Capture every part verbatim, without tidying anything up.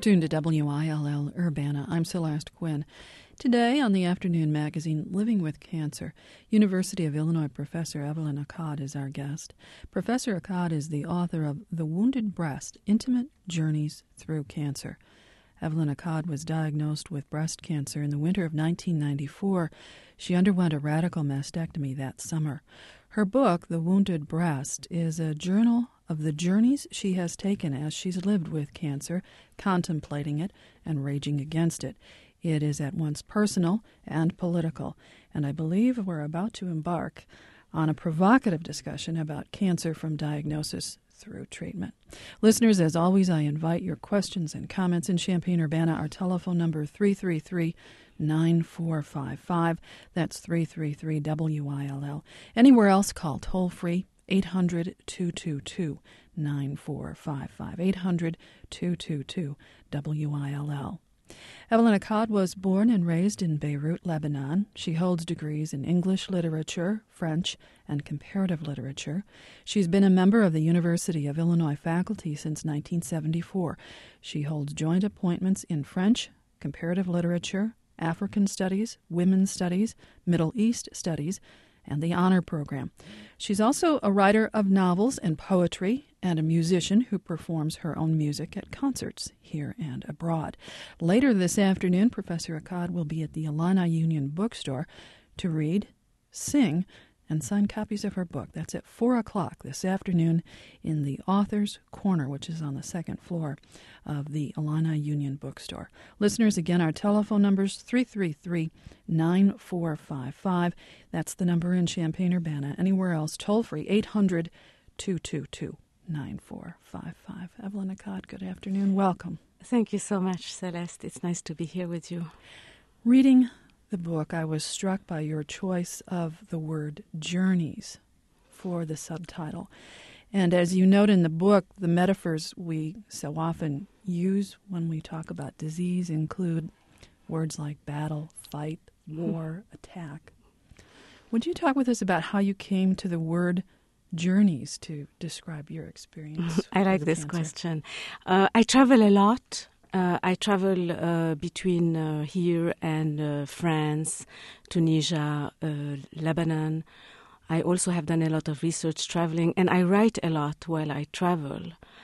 tuned to W I L L Urbana. I'm Celeste Quinn. Today on the afternoon magazine, Living with Cancer, University of Illinois professor Evelyn Akkad is our guest. Professor Akkad is the author of The Wounded Breast, Intimate Journeys Through Cancer. Evelyn Akkad was diagnosed with breast cancer in the winter of nineteen ninety-four. She underwent a radical mastectomy that summer. Her book, The Wounded Breast, is a journal of the journeys she has taken as she's lived with cancer, contemplating it and raging against it. It is at once personal and political, and I believe we're about to embark on a provocative discussion about cancer from diagnosis through treatment. Listeners, as always, I invite your questions and comments in Champaign-Urbana. Our telephone number three three three, nine four five five. That's three three three W I L L. Anywhere else, call toll-free eight hundred, two two two, nine four five five. eight hundred, two two two, W I L L. Evelyn Akkad was born and raised in Beirut, Lebanon. She holds degrees in English literature, French, and comparative literature. She's been a member of the University of Illinois faculty since nineteen seventy-four. She holds joint appointments in French, comparative literature, African studies, women's studies, Middle East studies, and the honor program. She's also a writer of novels and poetry and a musician who performs her own music at concerts here and abroad. Later this afternoon, Professor Akkad will be at the Illini Union bookstore to read, sing, and sign copies of her book. That's at four o'clock this afternoon in the Author's Corner, which is on the second floor of the Illini Union bookstore. Listeners, again, our telephone numbers three three three, nine four five five. That's the number in Champaign-Urbana. Anywhere else, toll-free, eight hundred, two two two, nine four five five. Evelyn Akkad, good afternoon. Welcome. Thank you so much, Celeste. It's nice to be here with you. Reading the book, I was struck by your choice of the word journeys for the subtitle. And as you note in the book, the metaphors we so often use when we talk about disease include words like battle, fight, war, attack. Would you talk with us about how you came to the word journeys to describe your experience? I like this cancer? question. Uh, I travel a lot. Uh, I travel uh, between uh, here and uh, France, Tunisia, uh, Lebanon. I also have done a lot of research traveling, and I write a lot while I travel.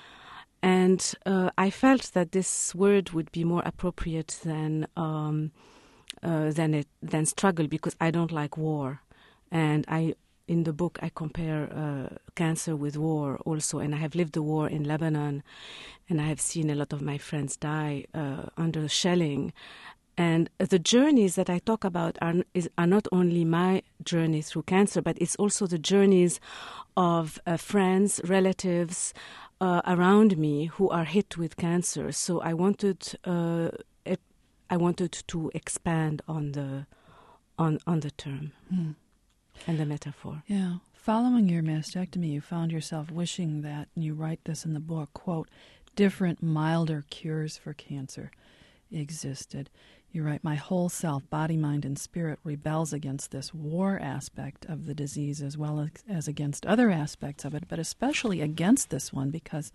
And uh, I felt that this word would be more appropriate than um, uh, than it, than struggle, because I don't like war. And I, in the book, I compare uh, cancer with war also, and I have lived the war in Lebanon, and I have seen a lot of my friends die uh, under shelling. And the journeys that I talk about are, is, are not only my journey through cancer, but it's also the journeys of uh, friends, relatives uh, around me who are hit with cancer. So I wanted, uh, it, I wanted to expand on the on on the term mm. and the metaphor. Yeah. Following your mastectomy, you found yourself wishing that, and you write this in the book, quote, different, milder cures for cancer existed. You write, my whole self, body, mind, and spirit rebels against this war aspect of the disease as well as, as against other aspects of it, but especially against this one because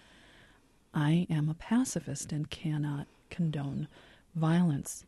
I am a pacifist and cannot condone violence.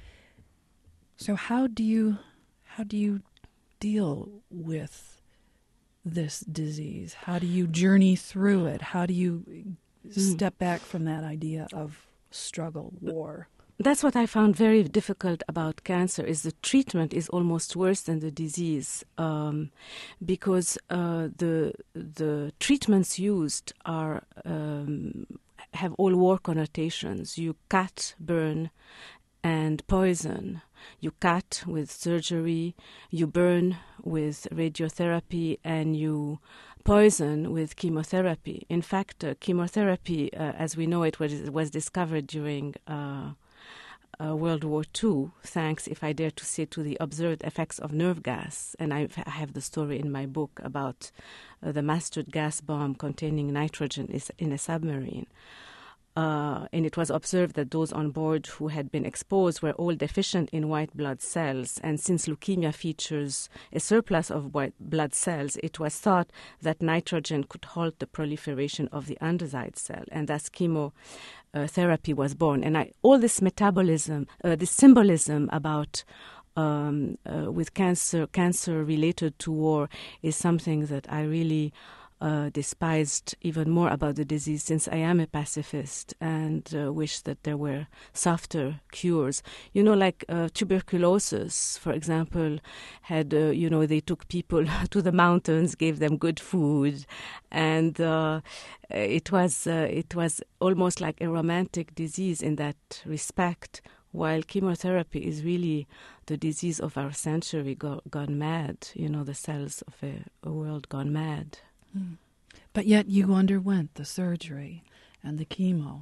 So how do you how do you deal with this disease? How do you journey through it? How do you mm. step back from that idea of struggle, war? That's what I found very difficult about cancer, is the treatment is almost worse than the disease, um, because uh, the the treatments used are um, have all war connotations. You cut, burn, and poison. You cut with surgery, you burn with radiotherapy, and you poison with chemotherapy. In fact, uh, chemotherapy, uh, as we know it, was, was discovered during uh, uh, World War Two, thanks, if I dare to say, to the observed effects of nerve gas. And I've, I have the story in my book about uh, the mustard gas bomb containing nitrogen is in a submarine. Uh, and it was observed that those on board who had been exposed were all deficient in white blood cells. And since leukemia features a surplus of white blood cells, it was thought that nitrogen could halt the proliferation of the underside cell. And thus chemo uh, therapy was born. And I, all this metabolism, uh, this symbolism about um, uh, with cancer, cancer related to war is something that I really uh, despised even more about the disease, since I am a pacifist and uh, wish that there were softer cures. You know, like uh, tuberculosis, for example, had, uh, you know, they took people to the mountains, gave them good food, and uh, it was uh, it was almost like a romantic disease in that respect, while chemotherapy is really the disease of our century go- gone mad, you know, the cells of a, a world gone mad. Mm. But yet you underwent the surgery and the chemo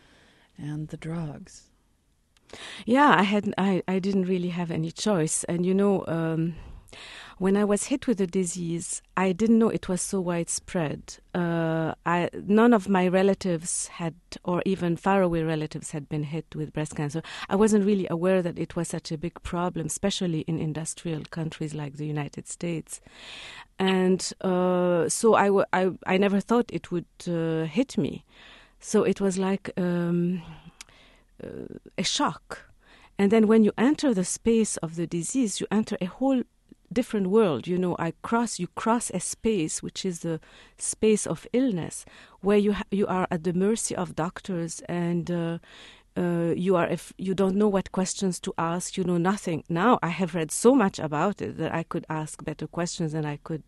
and the drugs. Yeah, I had I, I didn't really have any choice. And, you know, um, when I was hit with the disease, I didn't know it was so widespread. Uh, I, none of my relatives had, or even faraway relatives, had been hit with breast cancer. I wasn't really aware that it was such a big problem, especially in industrial countries like the United States. And uh, so I, w- I, I never thought it would uh, hit me. So it was like um, uh, a shock. And then when you enter the space of the disease, you enter a whole different world. You know, I cross you cross a space which is the space of illness, where you ha- you are at the mercy of doctors, and uh, uh, you are if you don't know what questions to ask. You know nothing. Now I have read so much about it that I could ask better questions, and I could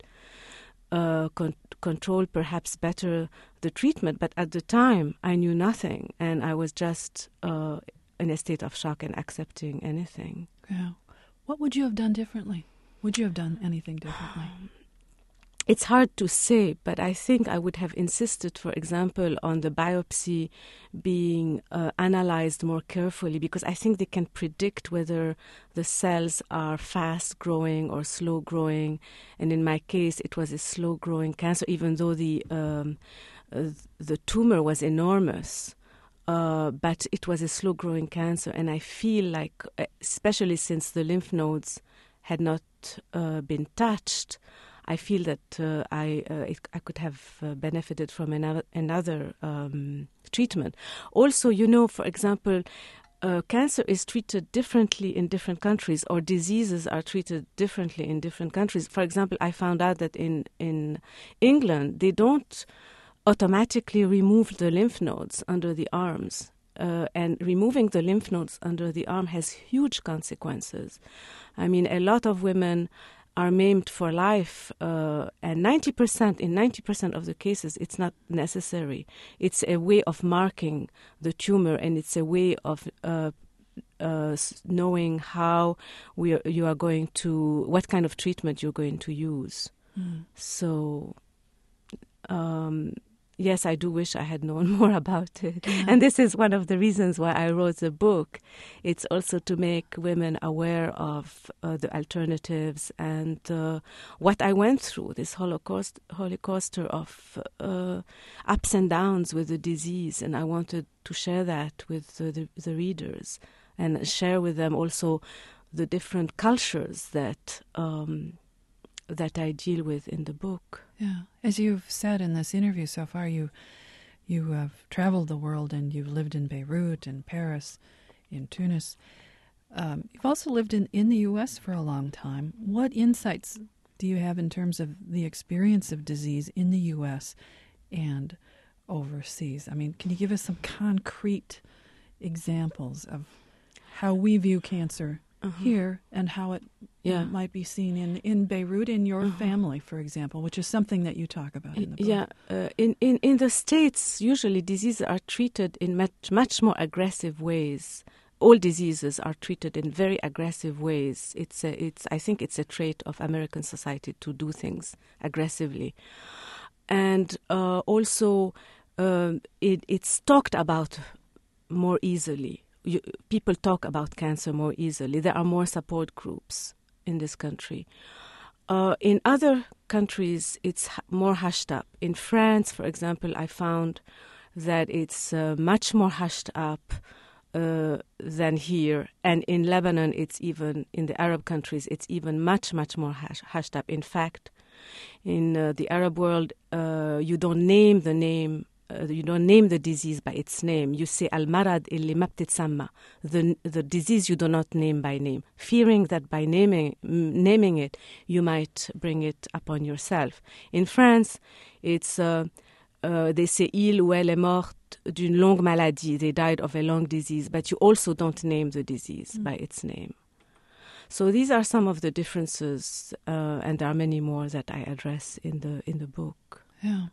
uh, con- control perhaps better the treatment. But at the time, I knew nothing, and I was just uh, in a state of shock and accepting anything. Yeah. What would you have done differently? Would you have done anything differently? It's hard to say, but I think I would have insisted, for example, on the biopsy being uh, analyzed more carefully, because I think they can predict whether the cells are fast-growing or slow-growing. And in my case, it was a slow-growing cancer, even though the um, uh, the tumor was enormous. Uh, but it was a slow-growing cancer, and I feel like, especially since the lymph nodes had not uh, been touched, I feel that uh, I uh, it, I could have uh, benefited from another, another um, treatment. Also, you know, for example, uh, cancer is treated differently in different countries, or diseases are treated differently in different countries. For example, I found out that in, in England, they don't automatically remove the lymph nodes under the arms. Uh, and removing the lymph nodes under the arm has huge consequences. I mean, a lot of women are maimed for life, uh, and ninety percent, in ninety percent of the cases, it's not necessary. It's a way of marking the tumor, and it's a way of uh, uh, knowing how we are, you are going to, what kind of treatment you're going to use. Mm. So, um, yes, I do wish I had known more about it. Yeah. And this is one of the reasons why I wrote the book. It's also to make women aware of uh, the alternatives and uh, what I went through, this Holocaust, Holocauster of uh, ups and downs with the disease. And I wanted to share that with uh, the, the readers, and share with them also the different cultures that um, that I deal with in the book. Yeah. As you've said in this interview so far, you you have traveled the world, and you've lived in Beirut, in Paris, in Tunis. Um, you've also lived in, in the U S for a long time. What insights do you have in terms of the experience of disease in the U S and overseas? I mean, can you give us some concrete examples of how we view cancer Uh-huh. here, and how it yeah. might be seen in, in Beirut, in your uh-huh. family, for example, which is something that you talk about in the book? Yeah, uh, in, in, in the States, usually diseases are treated in much, much more aggressive ways. All diseases are treated in very aggressive ways. It's a, it's I think it's a trait of American society to do things aggressively. And uh, also, uh, it, it's talked about more easily. You, people talk about cancer more easily. There are more support groups in this country. Uh, in other countries, it's h- more hushed up. In France, for example, I found that it's uh, much more hushed up uh, than here. And in Lebanon, it's even, in the Arab countries, it's even much, much more hush- hushed up. In fact, in uh, the Arab world, uh, you don't name the name uh, you don't name the disease by its name. You say al-marad illi ma btitsamma, the the disease you do not name by name, fearing that by naming naming it you might bring it upon yourself. In France, it's uh, uh, they say il ou elle est morte d'une longue maladie. They died of a long disease, but you also don't name the disease mm. by its name. So these are some of the differences, uh, and there are many more that I address in the in the book. Yeah.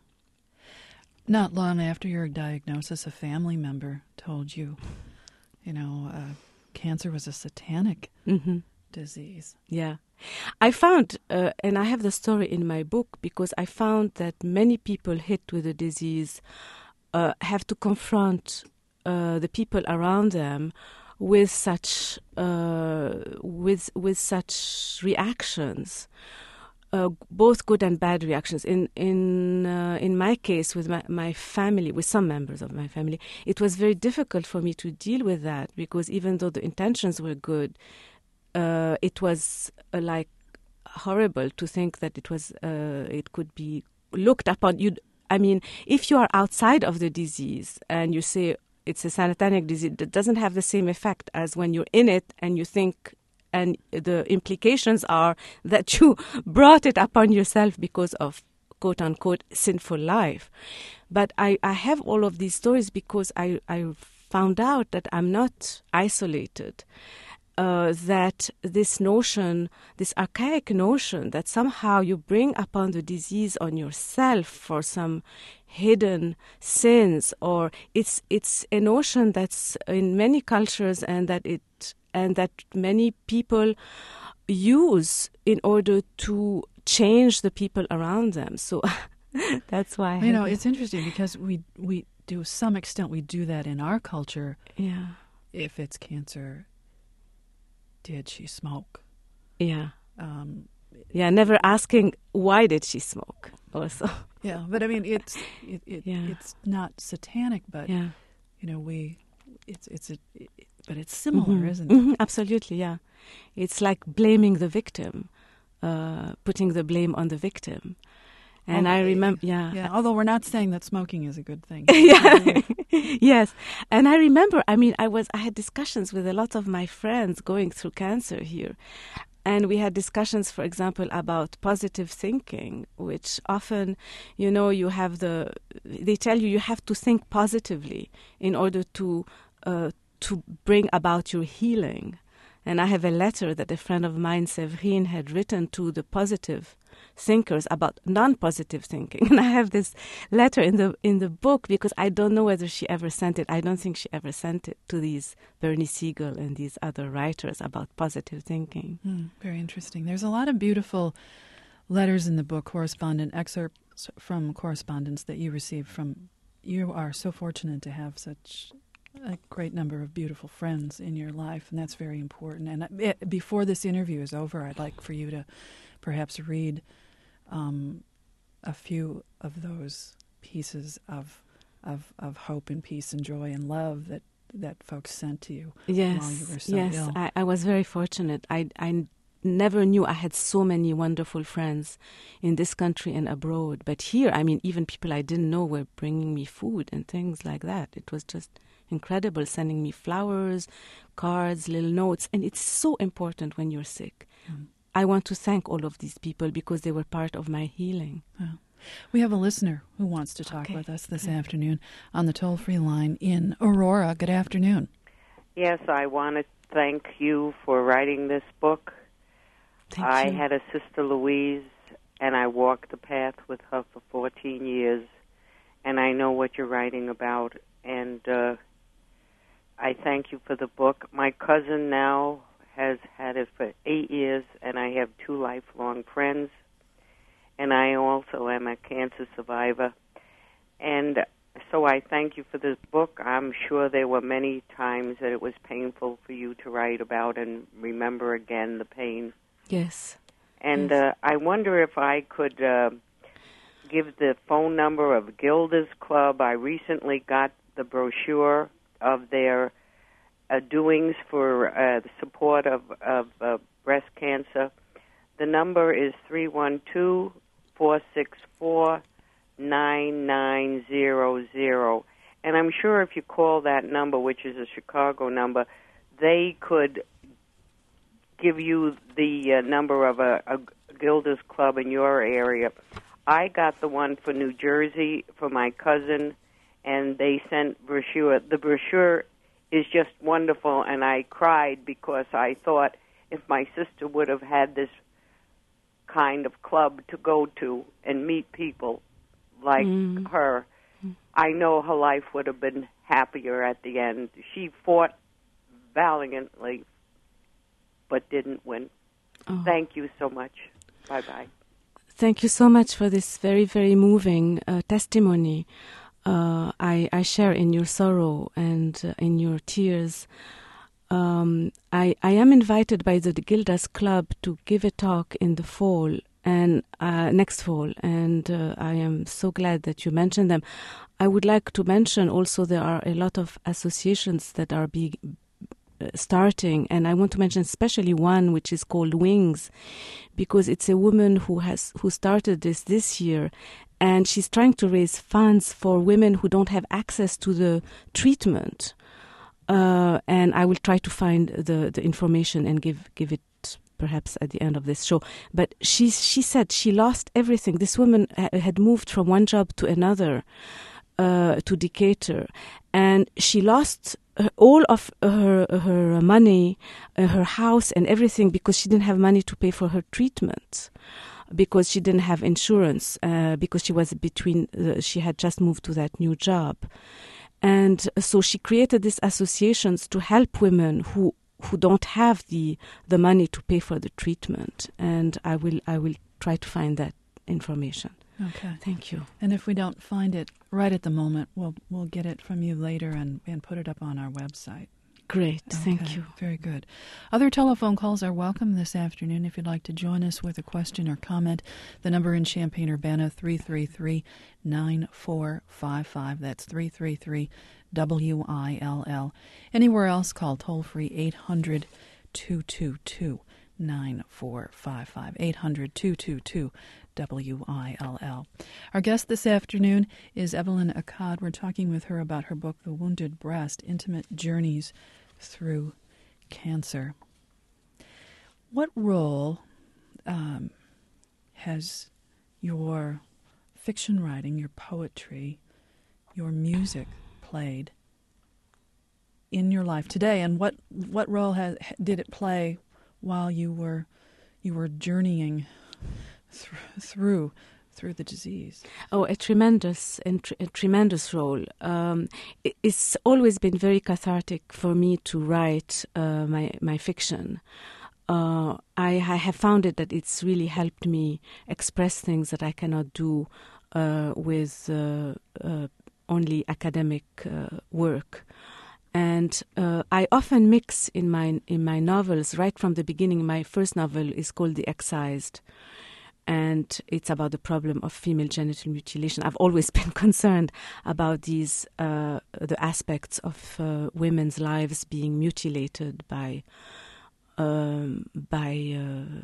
Not long after your diagnosis, a family member told you, you know, uh, cancer was a satanic mm-hmm. disease. Yeah. I found, uh, and I have the story in my book, because I found that many people hit with the disease uh, have to confront uh, the people around them with such uh, with with such reactions. Uh, both good and bad reactions. In in uh, in my case, with my, my family, with some members of my family, it was very difficult for me to deal with that, because even though the intentions were good, uh, it was uh, like horrible to think that it was uh, it could be looked upon. You, I mean, if you are outside of the disease and you say it's a satanic disease, it doesn't have the same effect as when you're in it and you think. And the implications are that you brought it upon yourself because of, quote unquote, sinful life. But I, I have all of these stories because I, I found out that I'm not isolated. Uh, that this notion, this archaic notion that somehow you bring upon the disease on yourself for some hidden sins, or it's it's a notion that's in many cultures and that it and that many people use in order to change the people around them. So that's why I you know it's interesting, because we we to some extent we do that in our culture. Yeah, if it's cancer. Did she smoke? Yeah. Um, yeah, never asking why did she smoke also. Yeah, but I mean, it's it, it yeah. it's not satanic, but, yeah. you know, we, it's, it's a, it, but it's similar, mm-hmm. isn't it? Mm-hmm. Absolutely, yeah. It's like blaming the victim, uh, putting the blame on the victim. And although, I remember, yeah. Yeah, although we're not saying that smoking is a good thing. yeah. Yes. And I remember, I mean, I was, I had discussions with a lot of my friends going through cancer here. And we had discussions, for example, about positive thinking, which often, you know, you have the, they tell you you have to think positively in order to, uh, to bring about your healing. And I have a letter that a friend of mine, Séverine, had written to the positive thinkers about non-positive thinking. And I have this letter in the in the book because I don't know whether she ever sent it. I don't think she ever sent it to these Bernie Siegel and these other writers about positive thinking. Mm, very interesting. There's a lot of beautiful letters in the book, correspondent excerpts from correspondence that you received from. You are so fortunate to have such a great number of beautiful friends in your life, and that's very important. And it, before this interview is over, I'd like for you to perhaps read um, a few of those pieces of, of of hope and peace and joy and love that, that folks sent to you yes, while you were so yes, ill. I, I was very fortunate. I, I never knew I had so many wonderful friends in this country and abroad. But here, I mean, even people I didn't know were bringing me food and things like that. It was just incredible, sending me flowers, cards, little notes. And it's so important when you're sick. Mm. I want to thank all of these people because they were part of my healing. Oh. We have a listener who wants to talk okay. with us this okay. afternoon on the toll-free line in Aurora. Good afternoon. Yes, I want to thank you for writing this book. Thank I you. had a sister, Louise, and I walked the path with her for fourteen years, and I know what you're writing about, and uh, I thank you for the book. My cousin now has had it for eight years, and I have two lifelong friends, and I also am a cancer survivor. And so I thank you for this book. I'm sure there were many times that it was painful for you to write about and remember again the pain. Yes. And yes. Uh, I wonder if I could uh, give the phone number of Gilda's Club. I recently got the brochure of their Uh, doings for uh, the support of, of uh, breast cancer. The number is three one two, four six four, nine nine zero zero. sure if you call that number, which is a Chicago number, they could give you the uh, number of a, a Gilda's Club in your area. I got the one for New Jersey for my cousin, and they sent brochure. The brochure is just wonderful, and I cried because I thought if my sister would have had this kind of club to go to and meet people like mm. her, I know her life would have been happier at the end. She fought valiantly, but didn't win. Oh. Thank you so much. Bye-bye. Thank you so much for this very, very moving uh, testimony. Uh, I, I share in your sorrow and uh, in your tears. Um, I, I am invited by the Gilda's Club to give a talk in the fall and uh, next fall, and uh, I am so glad that you mentioned them. I would like to mention also there are a lot of associations that are being uh, starting, and I want to mention especially one which is called Wings, because it's a woman who has who started this this year, and she's trying to raise funds for women who don't have access to the treatment. Uh, and I will try to find the, the information and give give it perhaps at the end of this show. But she she said she lost everything. This woman ha- had moved from one job to another, uh, to Decatur, and she lost uh, all of her her money, uh, her house, and everything because she didn't have money to pay for her treatment, because she didn't have insurance, uh, because she was between. Uh, she had just moved to that new job. And so she created these associations to help women who, who don't have the the money to pay for the treatment. And I will I will try to find that information. Okay. Thank you. And if we don't find it right at the moment, we'll we'll get it from you later and, and put it up on our website. Great. Okay. Thank you. Very good. Other telephone calls are welcome this afternoon. If you'd like to join us with a question or comment, the number in Champaign-Urbana, three three three, nine four five five. That's three three three, W I L L. Anywhere else, call toll-free eight hundred, two two two, nine four five five. eight hundred, two two two, W I L L. Our guest this afternoon is Evelyn Akkad. We're talking with her about her book, The Wounded Breast, Intimate Journeys Through Cancer. What role um, has your fiction writing, your poetry, your music played in your life today, and what what role has, did it play while you were you were journeying th- through through the disease? Oh, a tremendous and tr- a tremendous role. Um, it, it's always been very cathartic for me to write uh, my my fiction. Uh, I, I have found it that it's really helped me express things that I cannot do uh, with uh, uh, only academic uh, work. And uh, I often mix in my in my novels right from the beginning. My first novel is called The Excised, and it's about the problem of female genital mutilation. I've always been concerned about these uh, the aspects of uh, women's lives being mutilated by um, by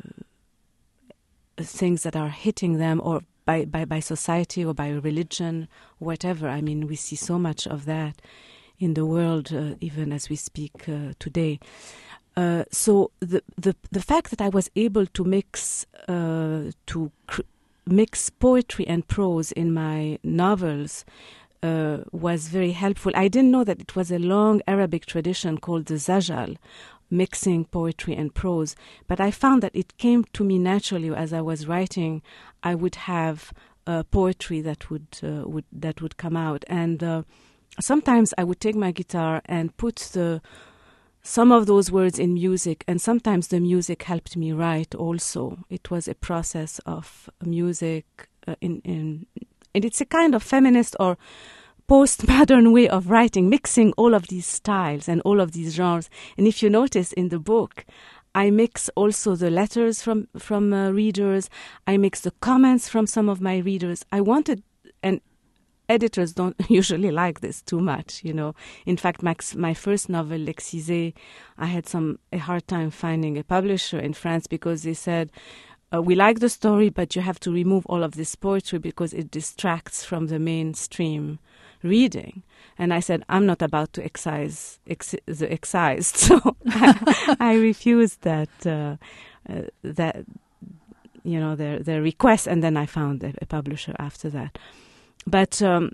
uh, things that are hitting them, or by, by, by society or by religion, whatever. I mean, we see so much of that in the world, uh, even as we speak uh, today. Uh, so the, the the fact that I was able to mix uh, to cr- mix poetry and prose in my novels uh, was very helpful. I didn't know that it was a long Arabic tradition called the Zajal, mixing poetry and prose, but I found that it came to me naturally as I was writing. I would have uh, poetry that would uh, would that would come out, and uh, sometimes I would take my guitar and put the some of those words in music, and sometimes the music helped me write also. It was a process of music, uh, in, in, and it's a kind of feminist or postmodern way of writing, mixing all of these styles and all of these genres. And if you notice in the book, I mix also the letters from, from uh, readers, I mix the comments from some of my readers. I wanted, and editors don't usually like this too much, you know. In fact, Max, my first novel, L'Excisé, I had some a hard time finding a publisher in France because they said, uh, we like the story, but you have to remove all of this poetry because it distracts from the mainstream reading. And I said, I'm not about to excise ex- the excised, so I, I refused that uh, uh, that you know their their request, and then I found a, a publisher after that. But um,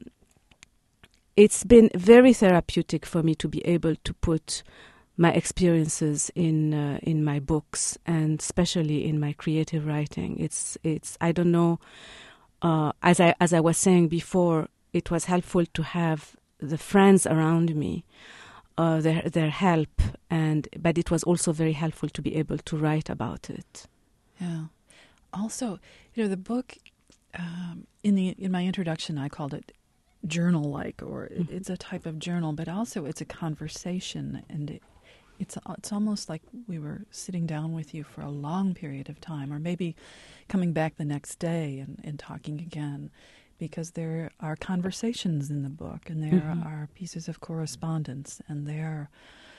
it's been very therapeutic for me to be able to put my experiences in uh, in my books, and especially in my creative writing. It's it's I don't know. Uh, as I as I was saying before, it was helpful to have the friends around me, uh, their their help, and but it was also very helpful to be able to write about it. Yeah. Also, you know, the book um, in the in my introduction, I called it journal-like, or mm-hmm. it's a type of journal, but also it's a conversation, and it, it's it's almost like we were sitting down with you for a long period of time, or maybe coming back the next day and, and talking again. Because there are conversations in the book, and there mm-hmm. are pieces of correspondence, and there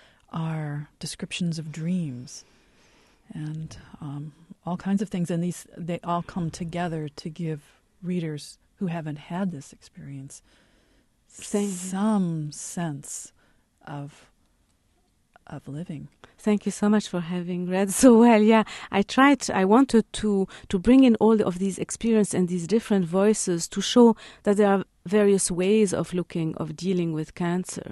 are descriptions of dreams, and um, all kinds of things. And these they all come together to give readers who haven't had this experience Same. some sense of of living. Thank you so much for having read so well. Yeah, I tried, I wanted to, to bring in all of these experiences and these different voices to show that there are various ways of looking, of dealing with cancer.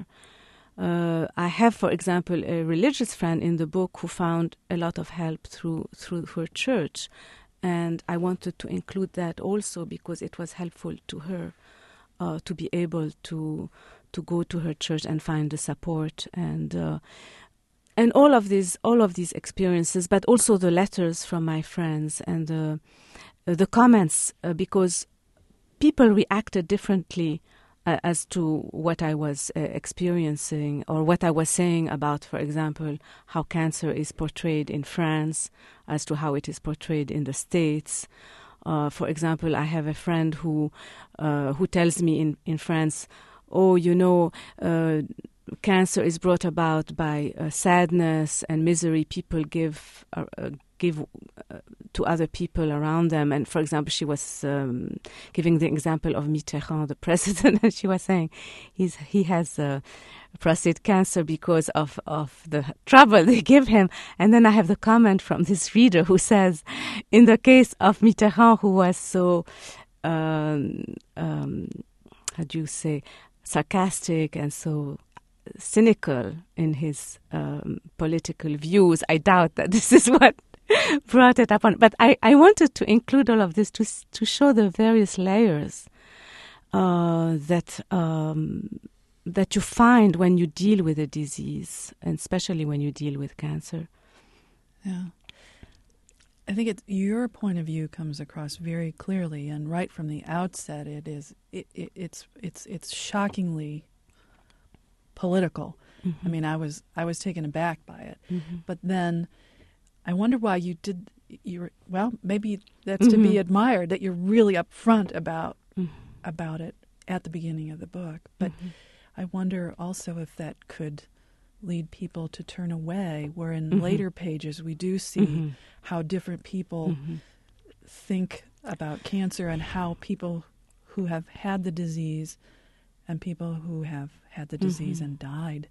Uh, I have, for example, a religious friend in the book who found a lot of help through, through her church. And I wanted to include that also because it was helpful to her uh, to be able to to go to her church and find the support and uh, And all of these, all of these experiences, but also the letters from my friends and uh, the comments, uh, because people reacted differently uh, as to what I was uh, experiencing or what I was saying about, for example, how cancer is portrayed in France, as to how it is portrayed in the States. Uh, for example, I have a friend who uh, who tells me in, in France, oh, you know, uh, cancer is brought about by uh, sadness and misery people give uh, uh, give uh, to other people around them. And for example, she was um, giving the example of Mitterrand, the president, and she was saying he's he has uh, prostate cancer because of of the trouble they give him. And then I have the comment from this reader who says, in the case of Mitterrand, who was so um, um, how do you say, sarcastic and so cynical in his um, political views, I doubt that this is what brought it upon. But I, I wanted to include all of this to to show the various layers uh, that um, that you find when you deal with a disease, and especially when you deal with cancer. Yeah. I think it's, your point of view comes across very clearly, and right from the outset, it is it, it it's it's it's shockingly political. Mm-hmm. I mean, I was I was taken aback by it, mm-hmm. but then I wonder why you did. You were, well, maybe that's mm-hmm. to be admired that you're really upfront about mm-hmm. about it at the beginning of the book. But mm-hmm. I wonder also if that could lead people to turn away, where in mm-hmm. later pages we do see mm-hmm. how different people mm-hmm. think about cancer, and how people who have had the disease and people who have had the disease mm-hmm. and died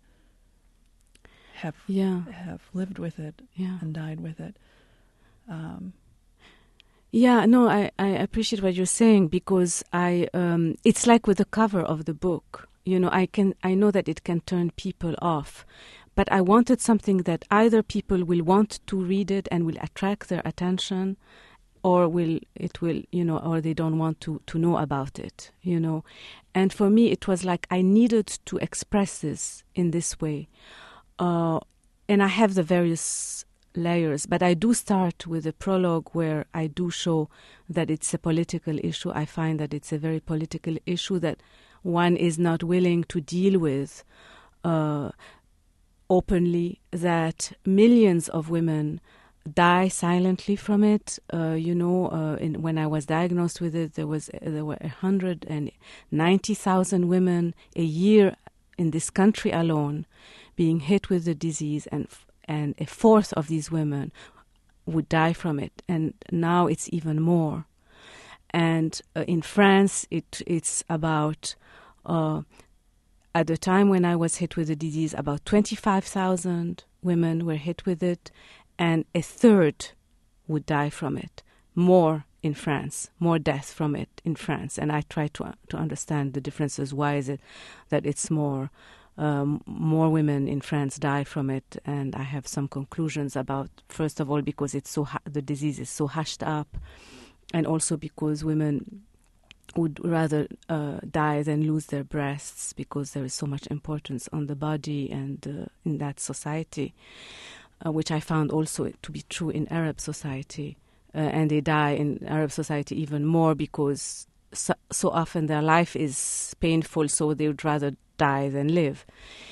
have yeah. have lived with it yeah. and died with it. Um, yeah, no, I, I appreciate what you're saying, because I um, it's like with the cover of the book. You know, I can I know that it can turn people off, but I wanted something that either people will want to read it and will attract their attention, or will it will you know, or they don't want to, to know about it. You know, and for me it was like I needed to express this in this way, uh, and I have the various layers, but I do start with a prologue where I do show that it's a political issue. I find that it's a very political issue that one is not willing to deal with uh, openly, that millions of women die silently from it. Uh, you know, uh, in, when I was diagnosed with it, there was uh, there were one hundred ninety thousand women a year in this country alone being hit with the disease, and and a fourth of these women would die from it. And now it's even more. And uh, in France, it it's about Uh, at the time when I was hit with the disease, about twenty-five thousand women were hit with it, and a third would die from it. More in France, more death from it in France. And I try to uh, to understand the differences. Why is it that it's more um, more women in France die from it? And I have some conclusions about, first of all, because it's so ha- the disease is so hushed up, and also because women would rather uh, die than lose their breasts, because there is so much importance on the body and uh, in that society, uh, which I found also to be true in Arab society. Uh, and they die in Arab society even more because so, so often their life is painful, so they would rather die than live.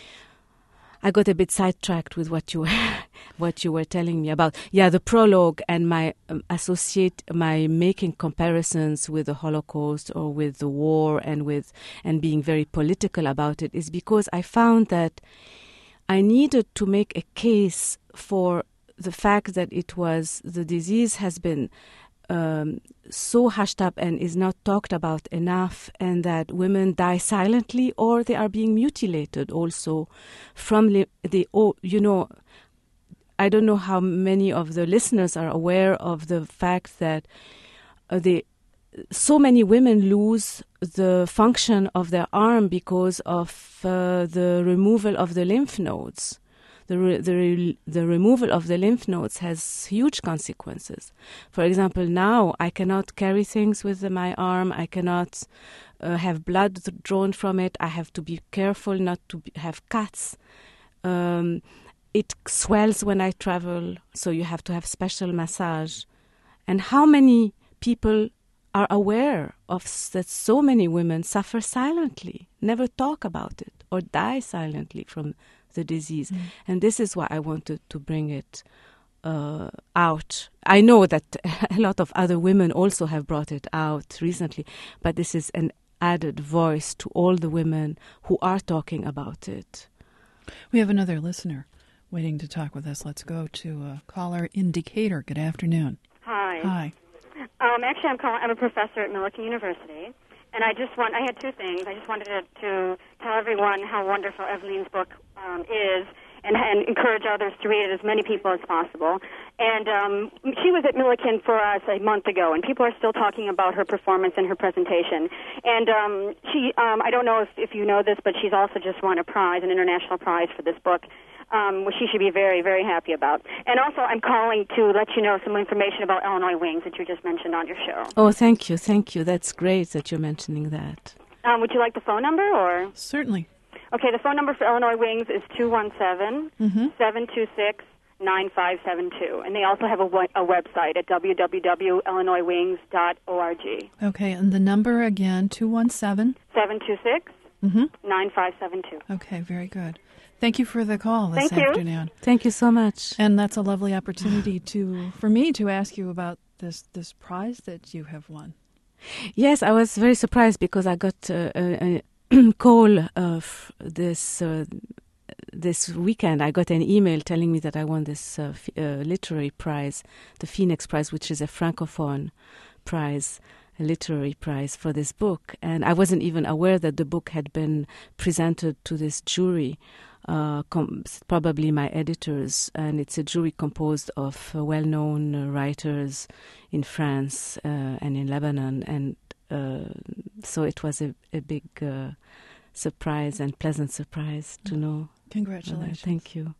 I got a bit sidetracked with what you were, what you were telling me about. Yeah, the prologue and my um, associate, my making comparisons with the Holocaust or with the war and with and being very political about it is because I found that I needed to make a case for the fact that it was the disease has been Um, so hushed up and is not talked about enough, and that women die silently or they are being mutilated also from li- the, oh, you know, I don't know how many of the listeners are aware of the fact that uh, the so many women lose the function of their arm because of uh, the removal of the lymph nodes. The, re- the, re- the removal of the lymph nodes has huge consequences. For example, now I cannot carry things with my arm. I cannot uh, have blood drawn from it. I have to be careful not to be- have cuts. Um, it swells when I travel, so you have to have special massage. And how many people are aware of s- that so many women suffer silently, never talk about it, or die silently from the disease. Mm. And this is why I wanted to bring it uh, out. I know that a lot of other women also have brought it out recently, but this is an added voice to all the women who are talking about it. We have another listener waiting to talk with us. Let's go to uh, caller in Decatur. Good afternoon. Hi. Hi. Um, actually, I'm calling. I'm a professor at Millikan University. And I just want, I had two things. I just wanted to, to tell everyone how wonderful Eveline's book um, is and, and encourage others to read it, as many people as possible. And um, she was at Millikan for us a month ago, and people are still talking about her performance and her presentation. And um, she, um, I don't know if, if you know this, but she's also just won a prize, an international prize for this book, um, which she should be very, very happy about. And also, I'm calling to let you know some information about Illinois Wings that you just mentioned on your show. Oh, thank you, thank you. That's great that you're mentioning that. Um, would you like the phone number, or? Certainly. Okay, the phone number for Illinois Wings is two one seven, seven two six, nine five seven two. And they also have a, a website at w w w dot illinois wings dot org. Okay, and the number again, two one seven? seven two six, nine five seven two. Okay, very good. Thank you for the call this Thank you. afternoon. Thank you so much. And that's a lovely opportunity to for me to ask you about this, this prize that you have won. Yes, I was very surprised because I got uh, a, a call of this uh, this weekend. I got an email telling me that I won this uh, f- uh, literary prize, the Phoenix Prize, which is a Francophone prize, a literary prize for this book. And I wasn't even aware that the book had been presented to this jury, uh, com- probably my editors. And it's a jury composed of uh, well-known uh, writers in France uh, and in Lebanon. And uh, so it was a, a big uh, surprise and pleasant surprise to know. Congratulations. Uh, thank you.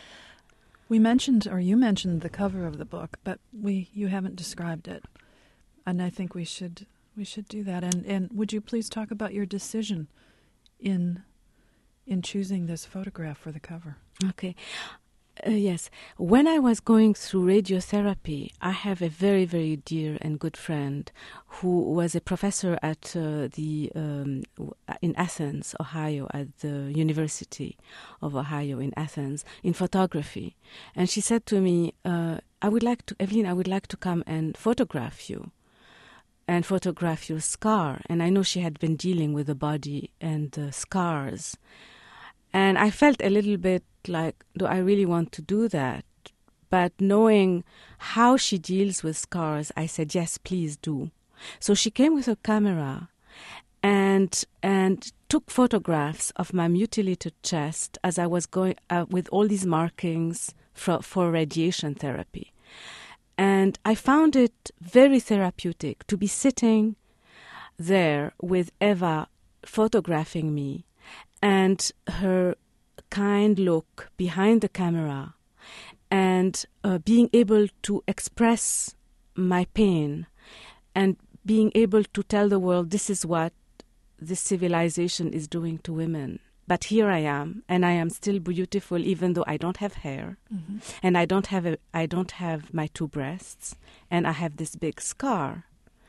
We mentioned, or you mentioned, the cover of the book, but we you haven't described it, and I think we should we should do that. And and would you please talk about your decision in in choosing this photograph for the cover? Okay. Uh, yes. When I was going through radiotherapy, I have a very, very dear and good friend who was a professor at uh, the um, in Athens, Ohio, at the University of Ohio in Athens, in photography. And she said to me, uh, I would like to, Eveline, I would like to come and photograph you and photograph your scar. And I know she had been dealing with the body and the scars. And I felt a little bit like, do I really want to do that? But knowing how she deals with scars, I said, yes, please do. So she came with her camera and and took photographs of my mutilated chest as I was going uh, with all these markings for, for radiation therapy. And I found it very therapeutic to be sitting there with Eva photographing me and her kind look behind the camera and uh, being able to express my pain and being able to tell the world this is what this civilization is doing to women. But here I am, and I am still beautiful, even though I don't have hair, mm-hmm. and I don't have a, I don't have my two breasts, and I have this big scar.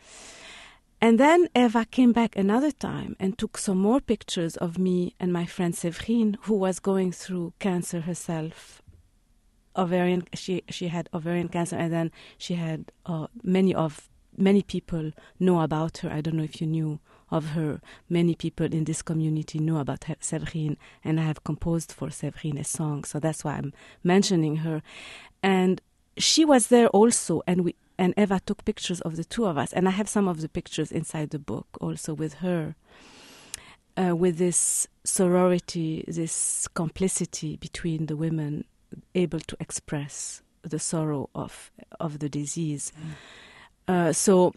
And then Eva came back another time and took some more pictures of me and my friend Séverine, who was going through cancer herself. Ovarian, she she had ovarian cancer, and then she had uh, many of many people know about her. I don't know if you knew of her. Many people in this community know about her, Séverine, and I have composed for Séverine a song, so that's why I'm mentioning her. And she was there also, and we and Eva took pictures of the two of us, and I have some of the pictures inside the book also with her, uh, with this sorority, this complicity between the women, able to express the sorrow of of the disease. Mm. Uh, so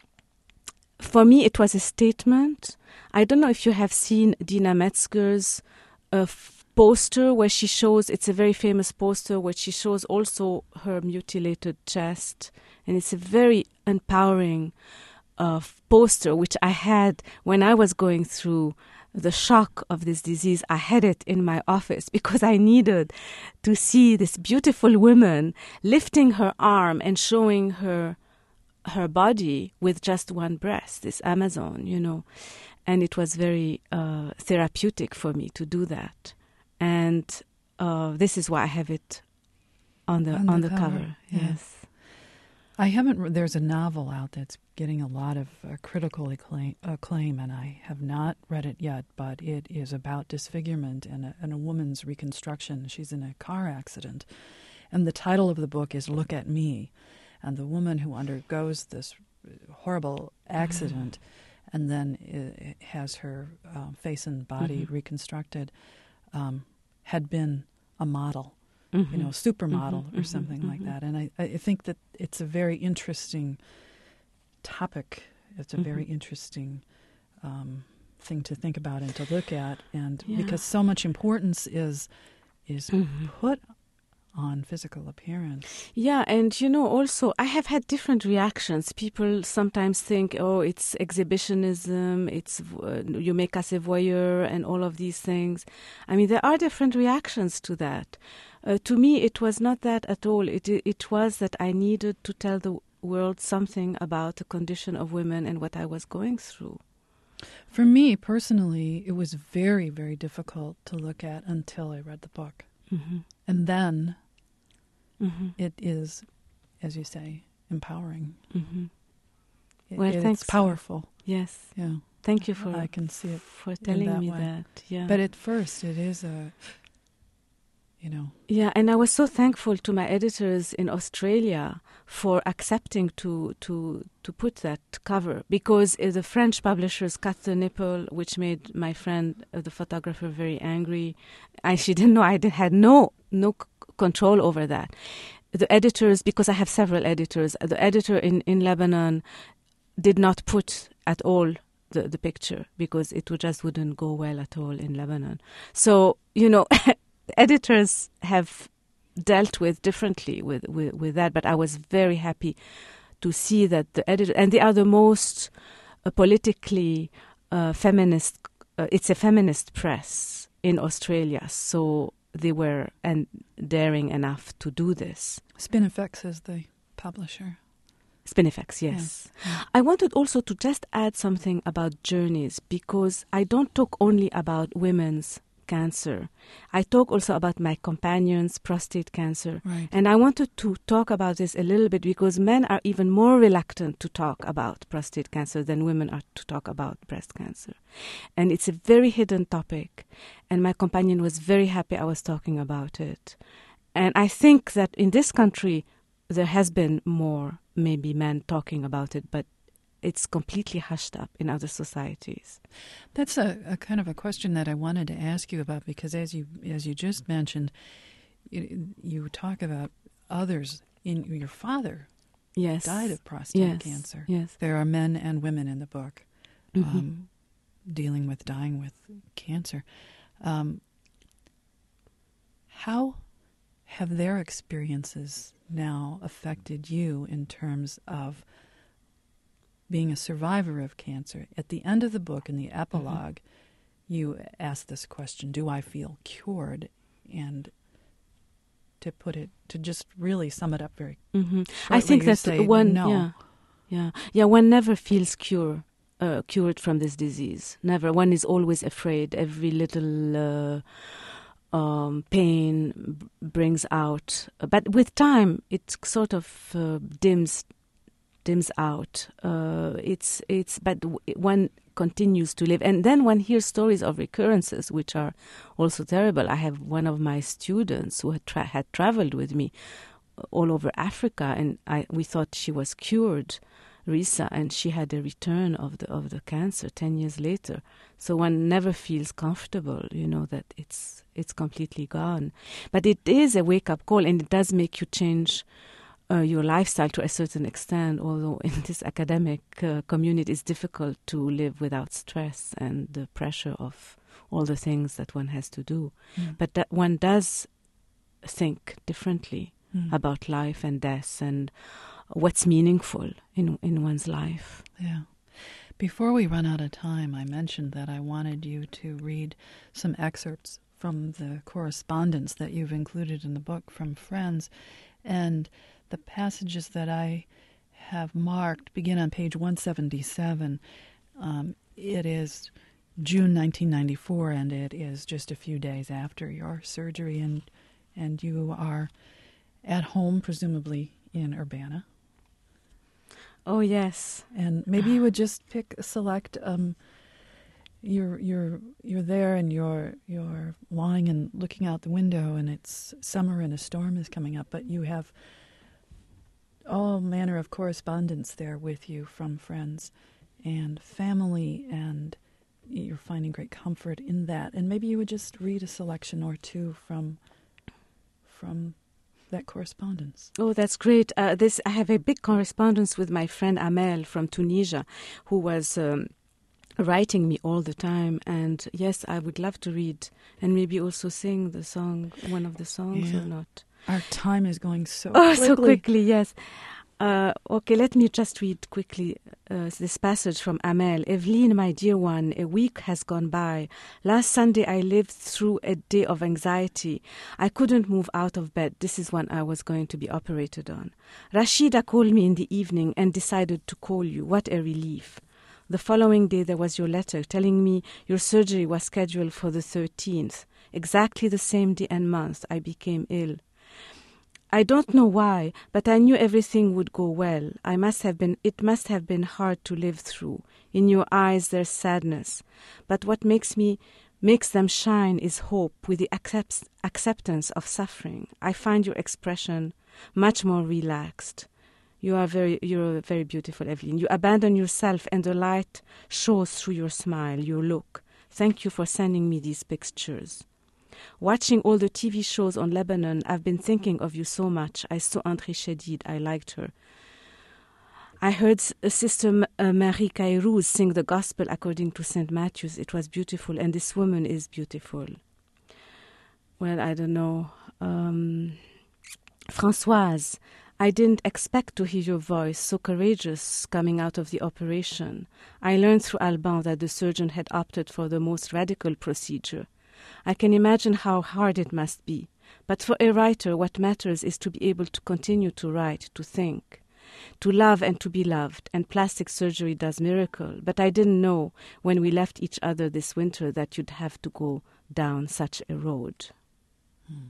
for me, it was a statement. I don't know if you have seen Dina Metzger's uh, f- poster where she shows, it's a very famous poster where she shows also her mutilated chest. And it's a very empowering uh, poster, which I had when I was going through the shock of this disease. I had it in my office because I needed to see this beautiful woman lifting her arm and showing her her body with just one breast, this Amazon, you know. And it was very uh, therapeutic for me to do that. And uh, this is why I have it on the on, on the, the cover. cover. Yes. yes. I haven't, there's a novel out that's getting a lot of uh, critical acclaim, acclaim, and I have not read it yet, but it is about disfigurement and a, and a woman's reconstruction. She's in a car accident, and the title of the book is Look at Me. And the woman who undergoes this horrible accident mm-hmm. and then uh, has her uh, face and body mm-hmm. reconstructed um, had been a model, mm-hmm. you know, a supermodel mm-hmm. or something mm-hmm. like that. And I, I think that it's a very interesting topic. It's a mm-hmm. very interesting um, thing to think about and to look at. And yeah. because so much importance is is mm-hmm. put on physical appearance. Yeah, and you know, also, I have had different reactions. People sometimes think, oh, it's exhibitionism, it's uh, you make us a voyeur and all of these things. I mean, there are different reactions to that. Uh, to me, it was not that at all. It, it was that I needed to tell the world something about the condition of women and what I was going through. For me, personally, it was very, very difficult to look at until I read the book. Mm-hmm. And then mm-hmm. it is, as you say, empowering. Mm-hmm. It, well, it's thanks. powerful. Yes. Yeah. Thank you for I can see it for telling that me way. that. Yeah. But at first, it is a, you know. Yeah, and I was so thankful to my editors in Australia for accepting to to to put that cover, because uh, the French publishers cut the nipple, which made my friend, uh, the photographer, very angry. I she didn't know I did, had no no c- control over that. The editors, because I have several editors, the editor in, in Lebanon did not put at all the, the picture because it would just wouldn't go well at all in Lebanon. So, you know, editors have dealt with differently with, with, with that, but I was very happy to see that the editor, and they are the most uh, politically uh, feminist, uh, it's a feminist press in Australia, so they were and daring enough to do this. Spinifex is the publisher. Spinifex, yes. Yeah. Yeah. I wanted also to just add something about journeys, because I don't talk only about women's cancer. I talk also about my companion's prostate cancer. Right. And I wanted to talk about this a little bit because men are even more reluctant to talk about prostate cancer than women are to talk about breast cancer. And it's a very hidden topic. And my companion was very happy I was talking about it. And I think that in this country, there has been more maybe men talking about it, but it's completely hushed up in other societies. That's a, a kind of a question that I wanted to ask you about, because as you as you just mentioned, you, you talk about others. In your father Yes. died of prostate yes. cancer. Yes. There are men and women in the book Mm-hmm. um, dealing with dying with cancer. Um, how have their experiences now affected you in terms of being a survivor of cancer? At the end of the book, in the epilogue, mm-hmm. you ask this question, do I feel cured? And to put it, to just really sum it up very mm-hmm. shortly, I think that say, one, no. yeah, yeah, yeah, one never feels cure, uh, cured from this disease. Never. One is always afraid. Every little uh, um, pain b- brings out. But with time, it sort of uh, dims dims out. Uh, it's it's. But w- one continues to live, and then one hears stories of recurrences, which are also terrible. I have one of my students who had, tra- had traveled with me all over Africa, and I we thought she was cured, Risa, and she had a return of the of the cancer ten years later. So one never feels comfortable, you know, that it's it's completely gone. But it is a wake up call, and it does make you change Uh, your lifestyle to a certain extent, although in this academic uh, community it's difficult to live without stress and the pressure of all the things that one has to do. Mm. But that one does think differently mm. about life and death and what's meaningful in in one's life. Yeah. Before we run out of time, I mentioned that I wanted you to read some excerpts from the correspondence that you've included in the book from friends, and the passages that I have marked begin on page one seventy-seven. Um, it is June nineteen ninety-four, and it is just a few days after your surgery, and and you are at home, presumably in Urbana. Oh, yes. And maybe you would just pick, select. Um, you're you're you're there, and you're you're lying and looking out the window, and it's summer, and a storm is coming up, but you have all manner of correspondence there with you from friends and family, and you're finding great comfort in that. And maybe you would just read a selection or two from from that correspondence. Oh, that's great. Uh, this I have a big correspondence with my friend Amel from Tunisia, who was um, writing me all the time. And yes, I would love to read and maybe also sing the song, one of the songs yeah. or not. Our time is going so oh, quickly. so quickly, yes. Uh, okay, let me just read quickly uh, this passage from Amel. Eveline, my dear one, a week has gone by. Last Sunday I lived through a day of anxiety. I couldn't move out of bed. This is when I was going to be operated on. Rashida called me in the evening and decided to call you. What a relief. The following day there was your letter telling me your surgery was scheduled for the thirteenth. Exactly the same day and month I became ill. I don't know why, but I knew everything would go well. I must have been, it must have been hard to live through. In your eyes there's sadness, but what makes me makes them shine is hope with the accept, acceptance of suffering. I find your expression much more relaxed. You are very, you're very beautiful, Eveline. You abandon yourself, and the light shows through your smile, your look. Thank you for sending me these pictures. Watching all the T V shows on Lebanon, I've been thinking of you so much. I saw André Chedid. I liked her. I heard Sister uh, Marie Kairouz sing the Gospel according to Saint Matthew's. It was beautiful, and this woman is beautiful. Well, I don't know. Um, Françoise, I didn't expect to hear your voice, so courageous, coming out of the operation. I learned through Alban that the surgeon had opted for the most radical procedure. I can imagine how hard it must be. But for a writer, what matters is to be able to continue to write, to think, to love and to be loved. And plastic surgery does miracle. But I didn't know when we left each other this winter that you'd have to go down such a road. Hmm.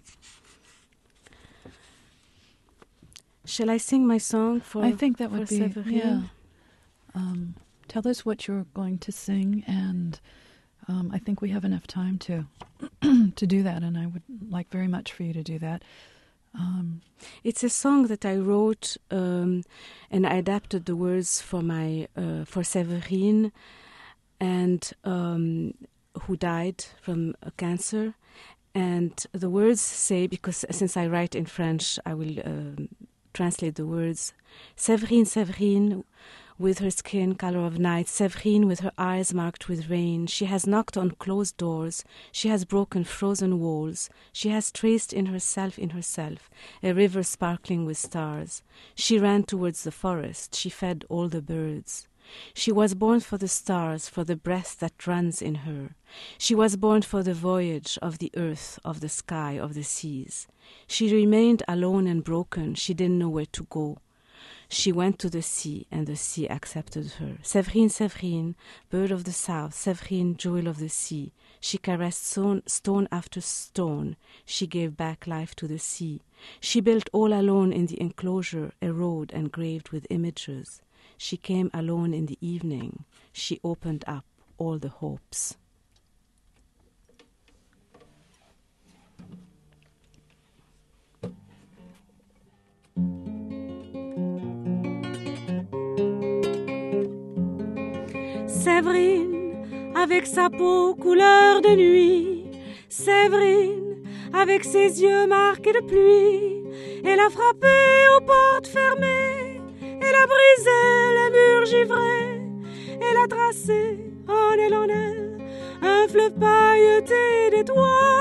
Shall I sing my song for I think that would be, Séverine? yeah. Um, tell us what you're going to sing, and um, I think we have enough time to to do that, and I would like very much for you to do that. Um, it's a song that I wrote, um, and I adapted the words for my uh, for Séverine, and um, who died from uh, cancer. And the words say, because since I write in French, I will um, translate the words. Séverine, Séverine, with her skin color of night, Séverine with her eyes marked with rain, she has knocked on closed doors, she has broken frozen walls, she has traced in herself in herself a river sparkling with stars. She ran towards the forest, she fed all the birds. She was born for the stars, for the breath that runs in her. She was born for the voyage of the earth, of the sky, of the seas. She remained alone and broken, she didn't know where to go. She went to the sea, and the sea accepted her. Séverine, Séverine, bird of the south, Séverine, jewel of the sea. She caressed stone, stone after stone. She gave back life to the sea. She built all alone in the enclosure a road engraved with images. She came alone in the evening. She opened up all the hopes. Séverine, avec sa peau couleur de nuit, Séverine, avec ses yeux marqués de pluie, elle a frappé aux portes fermées, elle a brisé les murs givrés, elle a tracé en elle en elle un fleuve pailleté d'étoiles,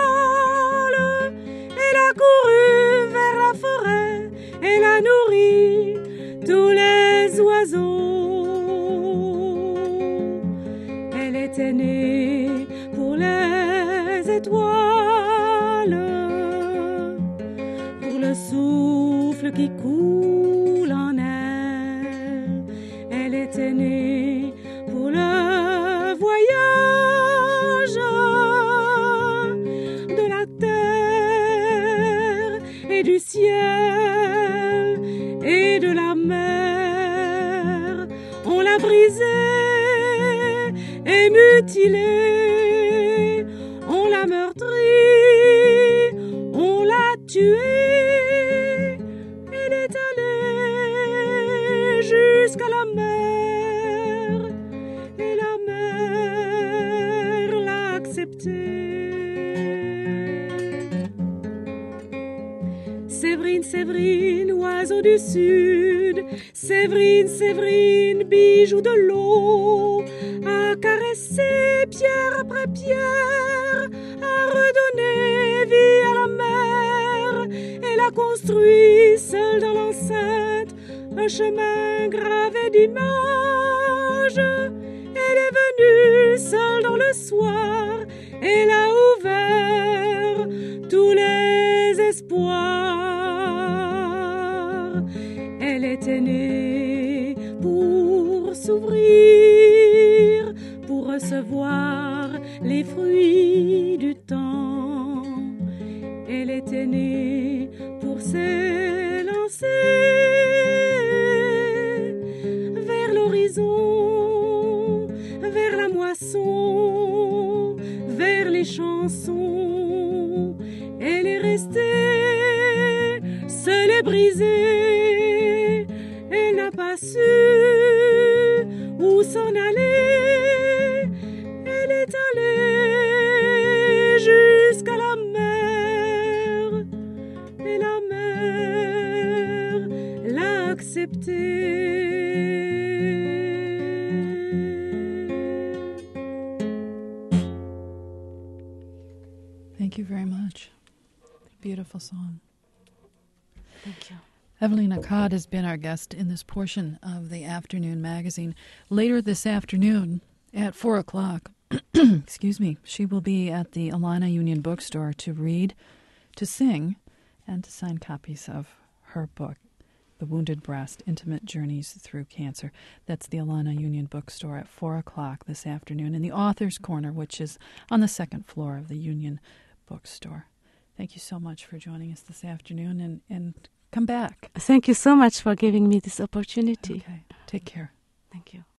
elle a couru vers la forêt, elle a nourri tous les oiseaux. Elle était née pour les étoiles, pour le souffle qui coule en elle. Elle était née pour le voyage de la terre et du ciel et de la mer. On l'a brisée et mutilée, on l'a meurtrie, on l'a tuée. Elle est allée jusqu'à la mer, et la mer l'a acceptée. Séverine, Séverine, oiseau du sud, Séverine, Séverine, bijou de l'eau, a caressé pierre après pierre, a redonné vie à la mer. Elle a construit seule dans l'enceinte un chemin gravé d'images. Elle est venue seule dans le soir, elle a ouvert tous les espoirs. Elle était née pour s'ouvrir, pour recevoir les fruits du temps. Elle était née pour s'élancer vers l'horizon, vers la moisson, vers les chansons. Elle est restée seule et brisée. Elle n'a pas su où s'en aller. Elle est allée jusqu'à la mer, et la mer l'a acceptée. Thank you very much. Beautiful song. Thank you. Evelyn Akkad has been our guest in this portion of the Afternoon Magazine. Later this afternoon at four o'clock, excuse me, she will be at the Alana Union Bookstore to read, to sing, and to sign copies of her book, The Wounded Breast, Intimate Journeys Through Cancer. That's the Alana Union Bookstore at four o'clock this afternoon in the Author's Corner, which is on the second floor of the Union Bookstore. Thank you so much for joining us this afternoon, and, and come back. Thank you so much for giving me this opportunity. Okay, take care. Thank you.